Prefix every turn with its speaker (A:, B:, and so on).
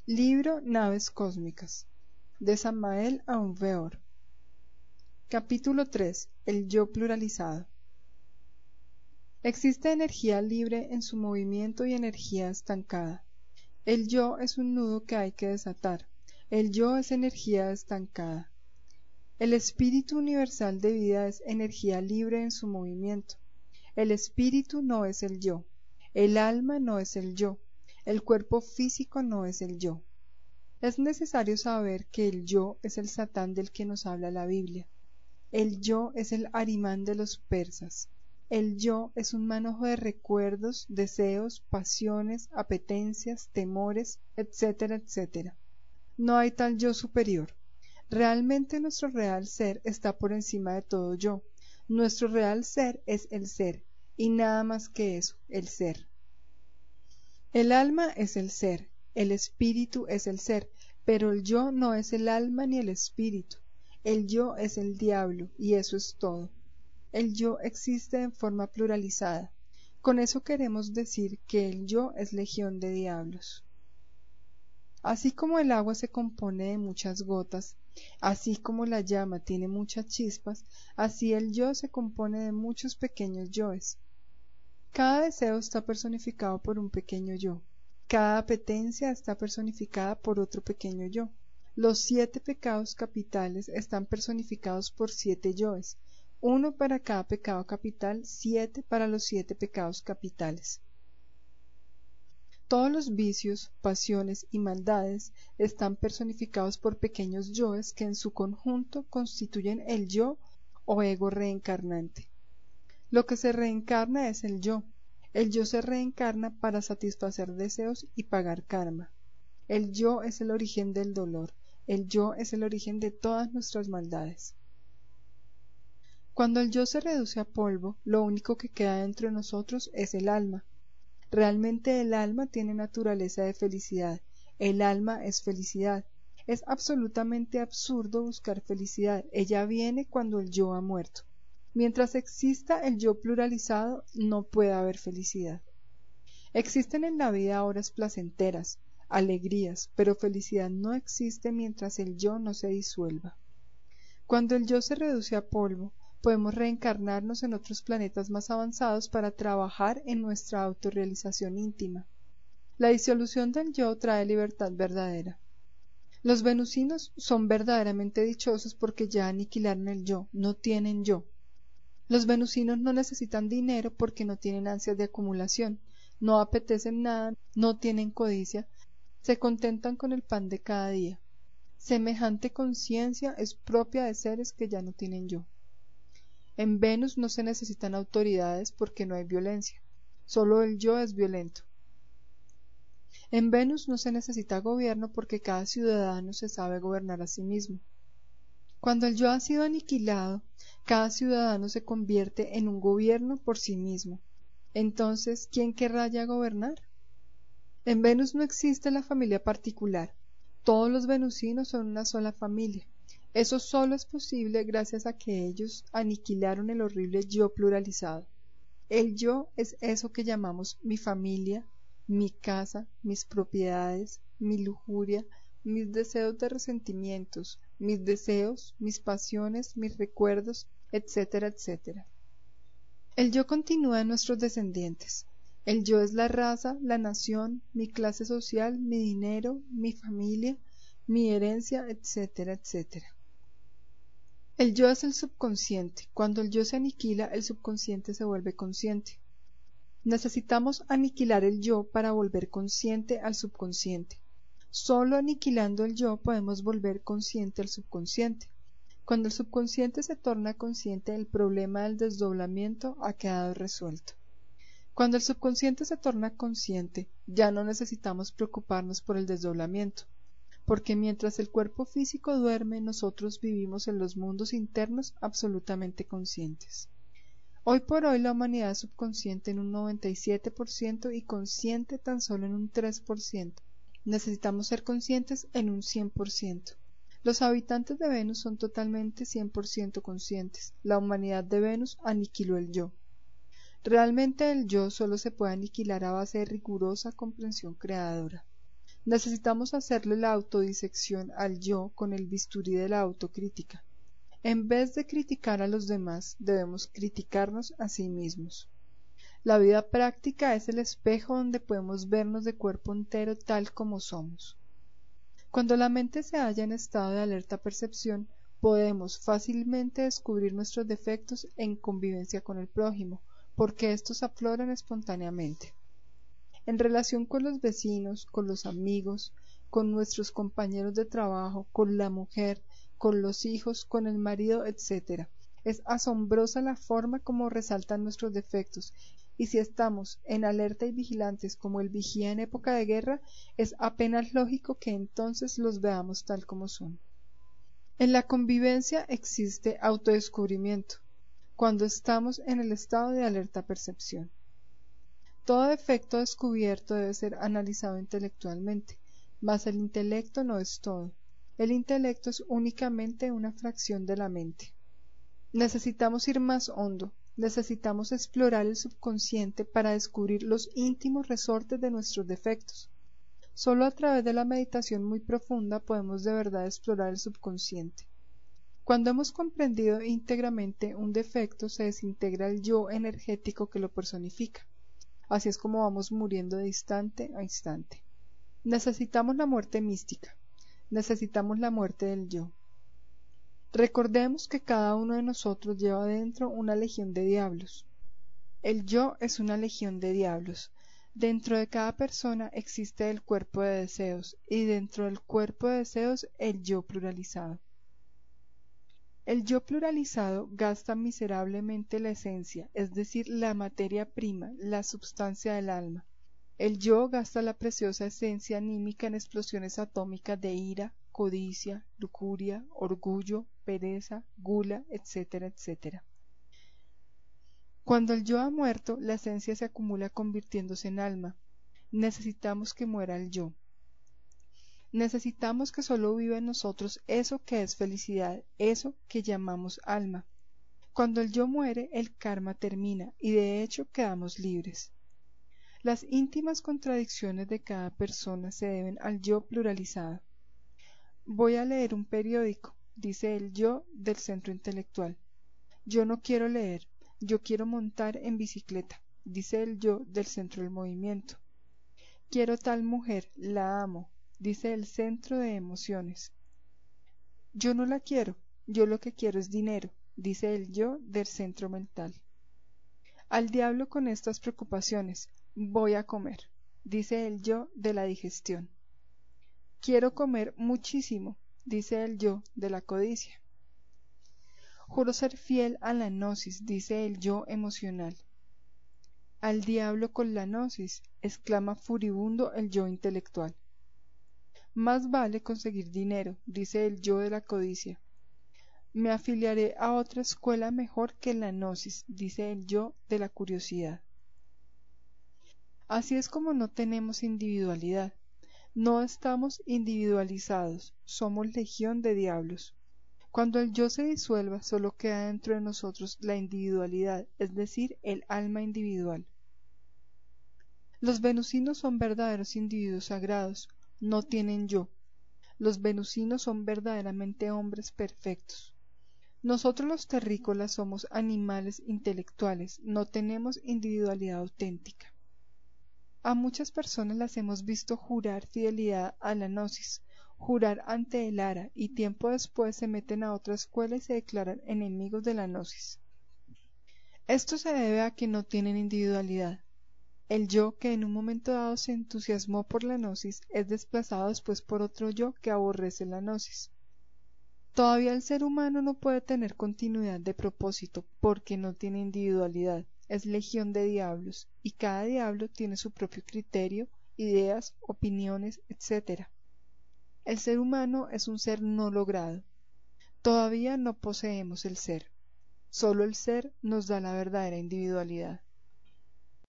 A: Libro Naves Cósmicas, de Samael Aun Weor. Capítulo 3. El yo pluralizado. Existe energía libre en su movimiento y energía estancada. El yo es un nudo que hay que desatar. El yo es energía estancada. El espíritu universal de vida es energía libre en su movimiento. El espíritu no es el yo. El alma no es el yo. El cuerpo físico no es el yo. Es necesario saber que el yo es el Satán del que nos habla la Biblia. El yo es el Arimán de los persas. El yo es un manojo de recuerdos, deseos, pasiones, apetencias, temores, etcétera, etcétera. No hay tal yo superior. Realmente nuestro real ser está por encima de todo yo. Nuestro real ser es el ser, y nada más que eso, el ser. El alma es el ser, el espíritu es el ser, pero el yo no es el alma ni el espíritu. El yo es el diablo, y eso es todo. El yo existe en forma pluralizada. Con eso queremos decir que el yo es legión de diablos. Así como el agua se compone de muchas gotas, así como la llama tiene muchas chispas, así el yo se compone de muchos pequeños yoes. Cada deseo está personificado por un pequeño yo. Cada apetencia está personificada por otro pequeño yo. Los 7 pecados capitales están personificados por 7 yoes, uno para cada pecado capital, 7 para los 7 pecados capitales. Todos los vicios, pasiones y maldades están personificados por pequeños yoes que en su conjunto constituyen el yo o ego reencarnante. Lo que se reencarna es el yo. El yo se reencarna para satisfacer deseos y pagar karma. El yo es el origen del dolor. El yo es el origen de todas nuestras maldades. Cuando el yo se reduce a polvo, lo único que queda dentro de nosotros es el alma. Realmente el alma tiene naturaleza de felicidad. El alma es felicidad. Es absolutamente absurdo buscar felicidad. Ella viene cuando el yo ha muerto. Mientras exista el yo pluralizado, no puede haber felicidad. Existen en la vida horas placenteras, alegrías, pero felicidad no existe mientras el yo no se disuelva. Cuando el yo se reduce a polvo, podemos reencarnarnos en otros planetas más avanzados para trabajar en nuestra autorrealización íntima. La disolución del yo trae libertad verdadera. Los venusinos son verdaderamente dichosos porque ya aniquilaron el yo, no tienen yo. Los venusinos no necesitan dinero porque no tienen ansias de acumulación, no apetecen nada, no tienen codicia, se contentan con el pan de cada día. Semejante conciencia es propia de seres que ya no tienen yo. En Venus no se necesitan autoridades porque no hay violencia, solo el yo es violento. En Venus no se necesita gobierno porque cada ciudadano se sabe gobernar a sí mismo. Cuando el yo ha sido aniquilado, cada ciudadano se convierte en un gobierno por sí mismo. Entonces, ¿quién querrá ya gobernar? En Venus no existe la familia particular. Todos los venusinos son una sola familia. Eso solo es posible gracias a que ellos aniquilaron el horrible yo pluralizado. El yo es eso que llamamos mi familia, mi casa, mis propiedades, mi lujuria, mis deseos de resentimientos, mis deseos, mis pasiones, mis recuerdos, etcétera, etcétera. El yo continúa en nuestros descendientes. El yo es la raza, la nación, mi clase social, mi dinero, mi familia, mi herencia, etcétera, etcétera. El yo es el subconsciente. Cuando el yo se aniquila, el subconsciente se vuelve consciente. Necesitamos aniquilar el yo para volver consciente al subconsciente. Solo aniquilando el yo podemos volver consciente al subconsciente. Cuando el subconsciente se torna consciente, el problema del desdoblamiento ha quedado resuelto. Cuando el subconsciente se torna consciente, ya no necesitamos preocuparnos por el desdoblamiento, porque mientras el cuerpo físico duerme, nosotros vivimos en los mundos internos absolutamente conscientes. Hoy por hoy la humanidad es subconsciente en un 97% y consciente tan solo en un 3%. Necesitamos ser conscientes en un 100%. Los habitantes de Venus son totalmente 100% conscientes. La humanidad de Venus aniquiló el yo. Realmente el yo solo se puede aniquilar a base de rigurosa comprensión creadora. Necesitamos hacerle la autodisección al yo con el bisturí de la autocrítica. En vez de criticar a los demás, debemos criticarnos a sí mismos. La vida práctica es el espejo donde podemos vernos de cuerpo entero tal como somos. Cuando la mente se halla en estado de alerta percepción, podemos fácilmente descubrir nuestros defectos en convivencia con el prójimo, porque estos afloran espontáneamente. En relación con los vecinos, con los amigos, con nuestros compañeros de trabajo, con la mujer, con los hijos, con el marido, etc. Es asombrosa la forma como resaltan nuestros defectos, y si estamos en alerta y vigilantes como el vigía en época de guerra, es apenas lógico que entonces los veamos tal como son. En la convivencia existe autodescubrimiento, cuando estamos en el estado de alerta percepción. Todo defecto descubierto debe ser analizado intelectualmente, mas el intelecto no es todo. El intelecto es únicamente una fracción de la mente. Necesitamos ir más hondo, necesitamos explorar el subconsciente para descubrir los íntimos resortes de nuestros defectos. Solo a través de la meditación muy profunda podemos de verdad explorar el subconsciente. Cuando hemos comprendido íntegramente un defecto, se desintegra el yo energético que lo personifica. Así es como vamos muriendo de instante a instante. Necesitamos la muerte mística. Necesitamos la muerte del yo. Recordemos que cada uno de nosotros lleva dentro una legión de diablos. El yo es una legión de diablos. Dentro de cada persona existe el cuerpo de deseos, y dentro del cuerpo de deseos el yo pluralizado. El yo pluralizado gasta miserablemente la esencia, es decir, la materia prima, la substancia del alma. El yo gasta la preciosa esencia anímica en explosiones atómicas de ira, codicia, lujuria, orgullo, pereza, gula, etcétera, etcétera. Cuando el yo ha muerto, la esencia se acumula convirtiéndose en alma. Necesitamos que muera el yo. Necesitamos que solo viva en nosotros eso que es felicidad, eso que llamamos alma. Cuando el yo muere, el karma termina y de hecho quedamos libres. Las íntimas contradicciones de cada persona se deben al yo pluralizado. Voy a leer un periódico, dice el yo del centro intelectual. Yo no quiero leer, yo quiero montar en bicicleta, dice el yo del centro del movimiento. Quiero tal mujer, la amo, dice el centro de emociones. Yo no la quiero, yo lo que quiero es dinero, dice el yo del centro mental. Al diablo con estas preocupaciones, voy a comer, dice el yo de la digestión. Quiero comer muchísimo, dice el yo de la codicia. Juro ser fiel a la gnosis, dice el yo emocional. Al diablo con la gnosis, exclama furibundo el yo intelectual. Más vale conseguir dinero, dice el yo de la codicia. Me afiliaré a otra escuela mejor que la gnosis, dice el yo de la curiosidad. Así es como no tenemos individualidad. No estamos individualizados, somos legión de diablos. Cuando el yo se disuelva, solo queda dentro de nosotros la individualidad, es decir, el alma individual. Los venusinos son verdaderos individuos sagrados, no tienen yo. Los venusinos son verdaderamente hombres perfectos. Nosotros los terrícolas somos animales intelectuales, no tenemos individualidad auténtica. A muchas personas las hemos visto jurar fidelidad a la gnosis, jurar ante el ara, y tiempo después se meten a otra escuela y se declaran enemigos de la gnosis. Esto se debe a que no tienen individualidad. El yo que en un momento dado se entusiasmó por la gnosis es desplazado después por otro yo que aborrece la gnosis. Todavía el ser humano no puede tener continuidad de propósito porque no tiene individualidad, es legión de diablos, y cada diablo tiene su propio criterio, ideas, opiniones, etc. El ser humano es un ser no logrado. Todavía no poseemos el ser. Solo el ser nos da la verdadera individualidad.